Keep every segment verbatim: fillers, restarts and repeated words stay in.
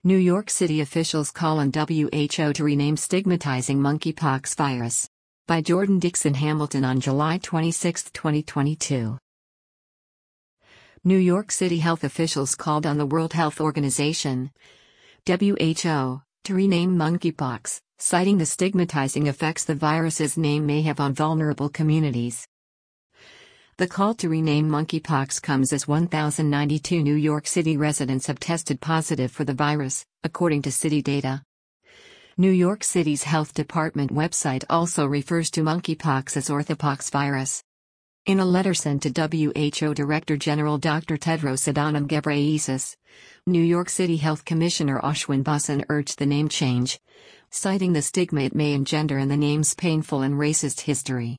New York City officials call on W H O to rename stigmatizing monkeypox virus. By Jordan Dixon Hamilton on July twenty-sixth, twenty twenty-two. New York City health officials called on the World Health Organization, W H O, to rename monkeypox, citing the stigmatizing effects the virus's name may have on vulnerable communities. The call to rename monkeypox comes as one thousand ninety-two New York City residents have tested positive for the virus, according to city data. New York City's health department website also refers to monkeypox as orthopox virus. In a letter sent to W H O Director General Doctor Tedros Adhanom Ghebreyesus, New York City Health Commissioner Ashwin Vasan urged the name change, citing the stigma it may engender and the name's painful and racist history.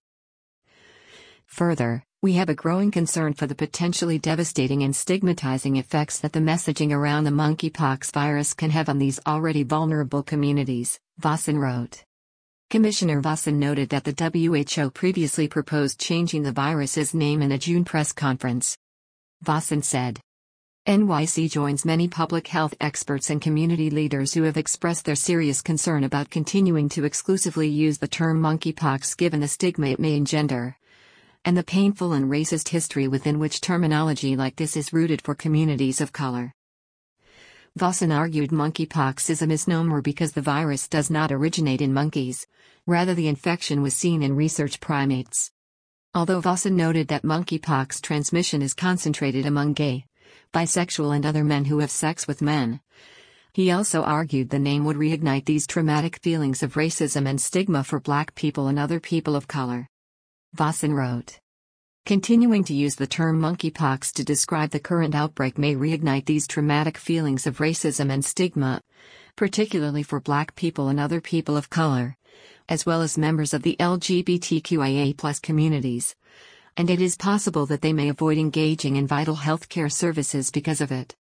Further, we have a growing concern for the potentially devastating and stigmatizing effects that the messaging around the monkeypox virus can have on these already vulnerable communities, Vasan wrote. Commissioner Vasan noted that the W H O previously proposed changing the virus's name in a June press conference. Vasan said, N Y C joins many public health experts and community leaders who have expressed their serious concern about continuing to exclusively use the term monkeypox given the stigma it may engender, and the painful and racist history within which terminology like this is rooted for communities of color. Vasan argued monkeypox is a misnomer because the virus does not originate in monkeys, rather the infection was seen in research primates. Although Vasan noted that monkeypox transmission is concentrated among gay, bisexual and other men who have sex with men, he also argued the name would reignite these traumatic feelings of racism and stigma for Black people and other people of color. Vasan wrote, continuing to use the term monkeypox to describe the current outbreak may reignite these traumatic feelings of racism and stigma, particularly for Black people and other people of color, as well as members of the L G B T Q I A plus communities, and it is possible that they may avoid engaging in vital healthcare services because of it.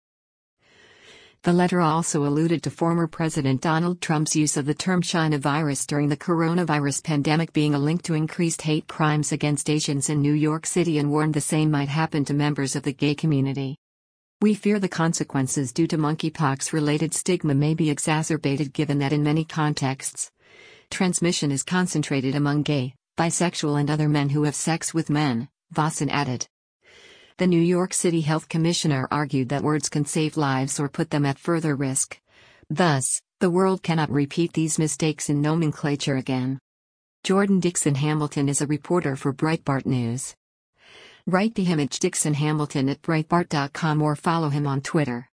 The letter also alluded to former President Donald Trump's use of the term China virus during the coronavirus pandemic being a link to increased hate crimes against Asians in New York City and warned the same might happen to members of the gay community. We fear the consequences due to monkeypox-related stigma may be exacerbated given that in many contexts, transmission is concentrated among gay, bisexual and other men who have sex with men, Vasan added. The New York City Health Commissioner argued that words can save lives or put them at further risk. Thus, the world cannot repeat these mistakes in nomenclature again. Jordan Dixon Hamilton is a reporter for Breitbart News. Write to him at Dixon Hamilton at Breitbart dot com or follow him on Twitter.